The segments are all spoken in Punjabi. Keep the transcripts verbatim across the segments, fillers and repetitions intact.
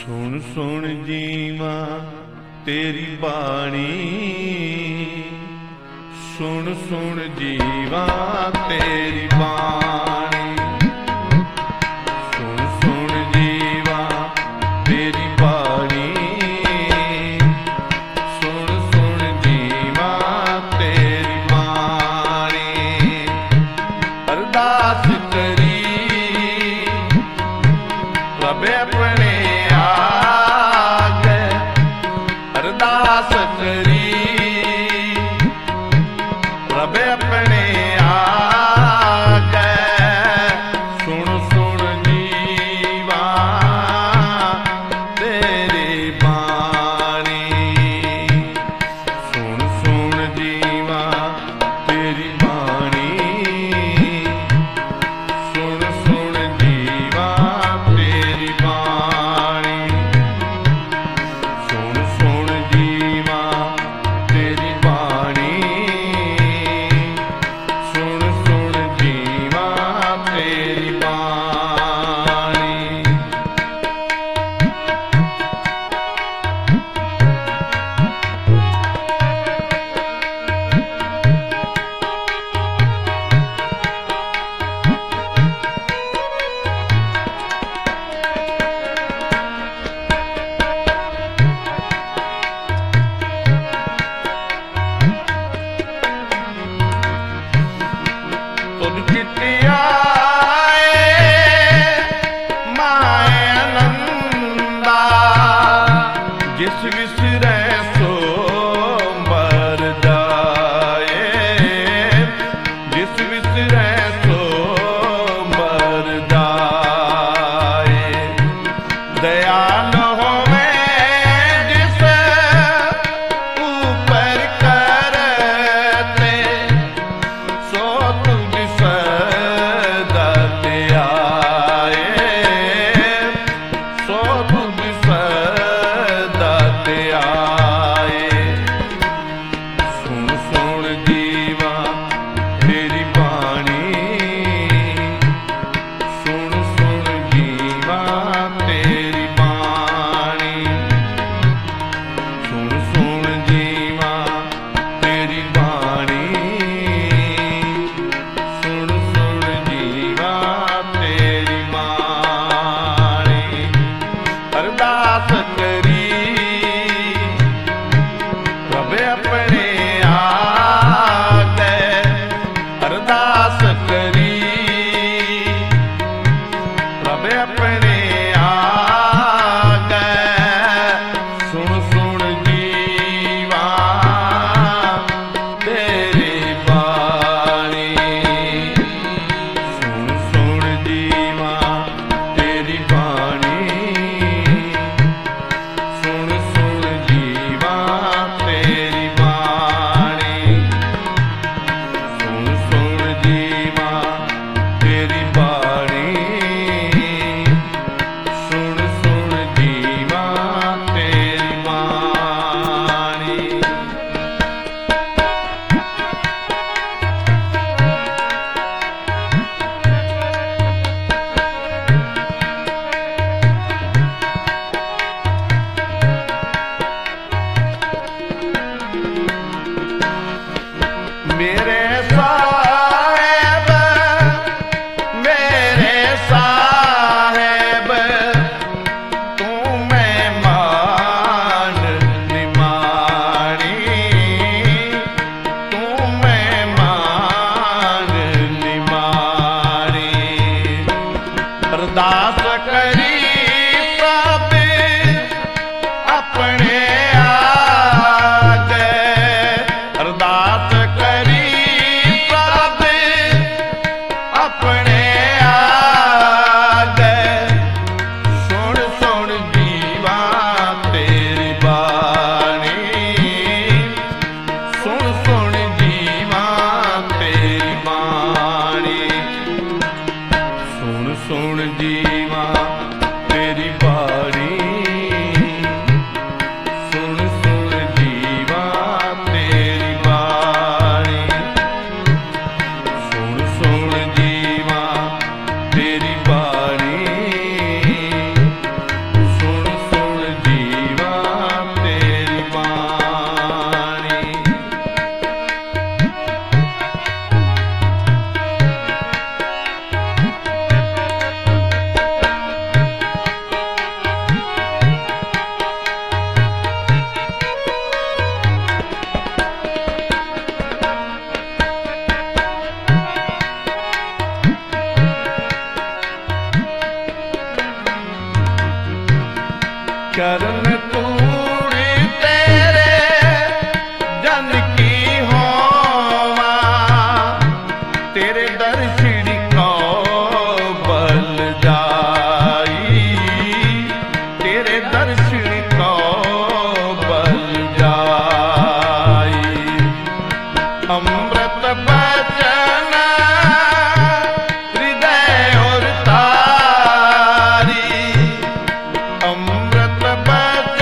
ਸੁਣ ਸੁਣ ਜੀਵਾ ਤੇਰੀ ਬਾਣੀ, ਸੁਣ ਸੁਣ ਜੀਵਾ ਤੇਰੀ ਬਾਣੀ, ਸੁਣ ਸੁਣ ਜੀਵਾ ਤੇਰੀ ਬਾਣੀ, ਸੁਣ ਸੁਣ ਜੀਵਾ ਤੇਰੀ ਬਾਣੀ। ਅਰਦਾਸ ਕਰੀ ਰੱਬ ਆਪਣੇ ਆਗੇ, ਅਰਦਾਸ ਕਰੀ ਰੱਬ ਆਪਣੇ ਆਗੇ, ਸੁਣ ਸੁਣ ਜੀਵਾ ਤੇਰੀ ਬਾਣੀ, ਸੁਣ ਸੁਣ ਜੀਵਾ ਤੇਰੀ ਬਾਣੀ, ਸੁਣ ਸੁਣ ਜੀਵਾ ਤੇਰੀ ਬਾਣੀ, ਸੁਣ ਸੁਣ ਜੀਵਾ ਤੇਰੀ ਬਾਣੀ, ਸੁਣ ਸੁਣ ਜੀਵਾ ਤੇਰੀ ਬਾਣੀ। ਤੁਧ ਚਿੱਤਿਆ ਮਾਏ ਆਨੰਦਾ, ਜਿਸ ਵਿਸਰੈ ਸੋ ਮਰ ਜਾਏ, ਜਿਸ ਵਿਸਰੈ ਸੋ ਮਰ ਜਾਏ। ਦਇਆਲ ਹੋਵੇ ਜਿਸ ਉਪਰ ਕਰਤੇ, ਸੋ ਤੁਝ ਸਦਾ ਧਿਆਏ, ਸੋ ਤੁਝ ਸਦਾ ਧਿਆਏ। ਸੁਣ ਸੁਣ ਜੀਵਾ ਤੇਰੀ ਬਾਣੀ, ਸੁਣ ਸੁਣ ਜੀਵਾ ਤੇਰੀ ਬਾਣੀ, ਸੁਣ ਸੁਣ ਜੀਵਾ ਤੇਰੀ ਬਾਣੀ, ਸੁਣ ਸੁਣ ਜੀਵਾ ਤੇਰੀ ਬਾਣੀ। ਅਰਦਾਸ ਕਰੀ ਰੱਬ ਆਪਣੇ ਆਗੇ, ਅਰਦਾਸ ਕਰੀ ਰੱਬ ਆਪਣੇ ਆਗੇ, ਸੁਣ ਸੁਣ ਜੀਵਾ ਤੇਰੀ ਬਾਣੀ, ਸੁਣ ਸੁਣ ਜੀਵਾ ਤੇਰੀ ਬਾਣੀ, ਸੁਣ ਸੁਣ ਜੀਵਾ ਤੇਰੀ ਬਾਣੀ, ਸੁਣ ਸੁਣ ਜੀਵਾ ਤੇਰੀ ਬਾਣੀ, ਸੁਣ ਸੁਣ ਜੀਵਾ ਤੇਰੀ ਬਾਣੀ। ਮੇਰੇ ਸਾਹਿਬ ਮੇਰੇ ਸਾਹਿਬ, ਤੂੰ ਮਹਿਮਾਨ ਨਿਮਾਣੀ, ਤੂੰ ਮਹਿਮਾਨ ਨਿਮਾਣੀ। ਅਰਦਾਸ ਕਰੀ ਪ੍ਰਭ ਆਪਣੇ ਆਗੇ, ਅਰਦਾਸ ਕਰੀ ਪ੍ਰਭ ਆਪਣੇ ਆਗੇ, ਸੁਣ ਸੁਣ ਜੀਵਾ ਤੇਰੀ ਬਾਣੀ, ਸੁਣ ਸੁਣ ਜੀਵਾ ਤੇਰੀ ਬਾਣੀ, ਸੁਣ ਸੁਣ ਜੀਵਾ ਤੇਰੀ ਬਾਣੀ, ਸੁਣ ਸੁਣ ਜੀਵਾ ਤੇਰੀ ਬਾਣੀ, ਸੁਣ ਸੁਣ ਜੀਵਾ ਤੇਰੀ ਬਾਣੀ, ਸੁਣ ਸੁਣ चरण तूड़ी तेरे जन की होवा, तेरे दर्शन को बल जाई, तेरे दर्शन को बल जाई। अमृत बचन हृदय और तारी, अमृत बचन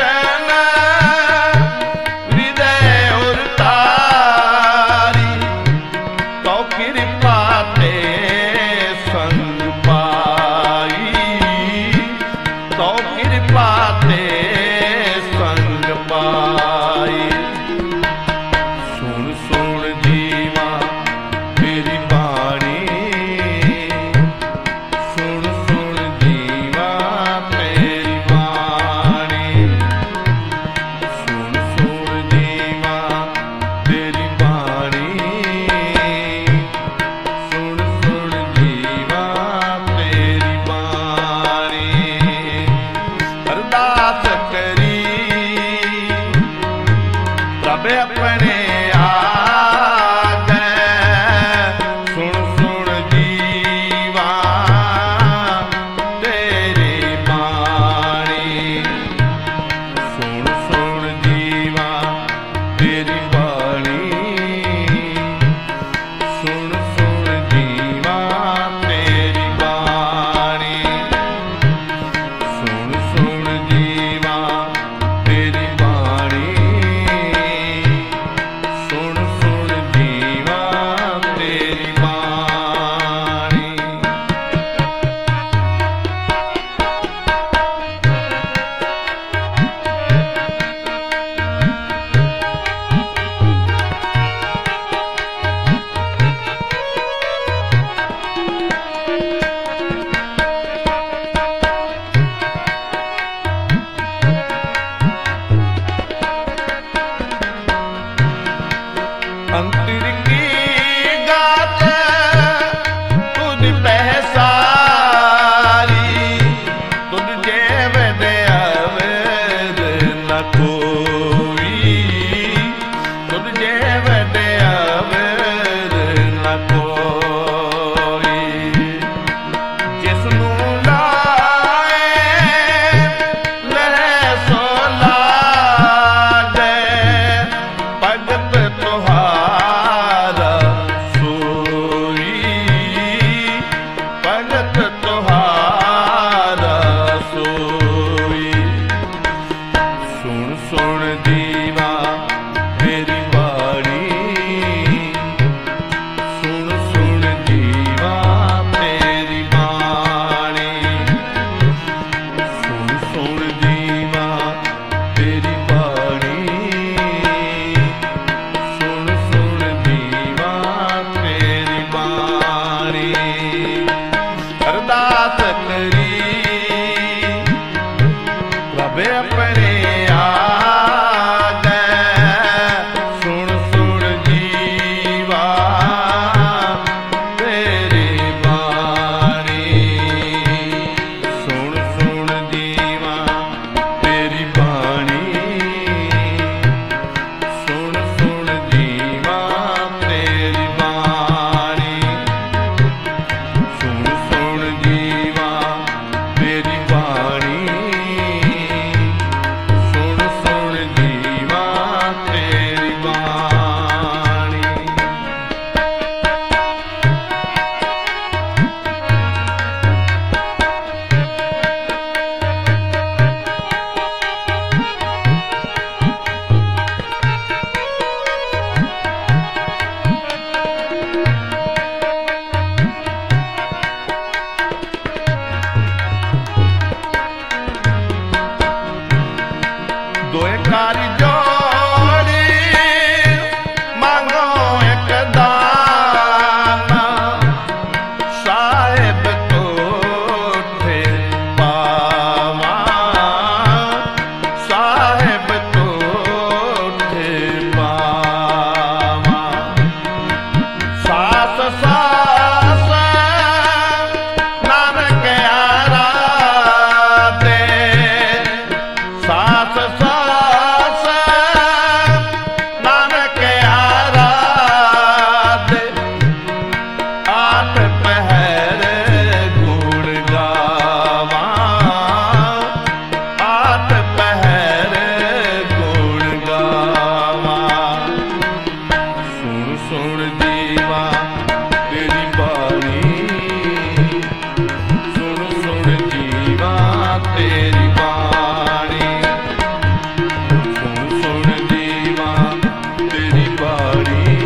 ਤੇਰੀ ਬਾਣੀ। ਸੁਣ ਸੁਣ ਜੀਵਾ ਤੇਰੀ ਬਾਣੀ,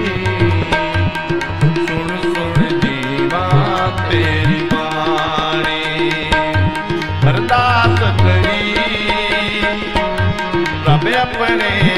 ਸੁਣ ਸੁਣ ਜੀਵਾ ਤੇਰੀ ਬਾਣੀ। ਅਰਦਾਸ ਕਰੀ ਰੱਬ ਆਪਣੇ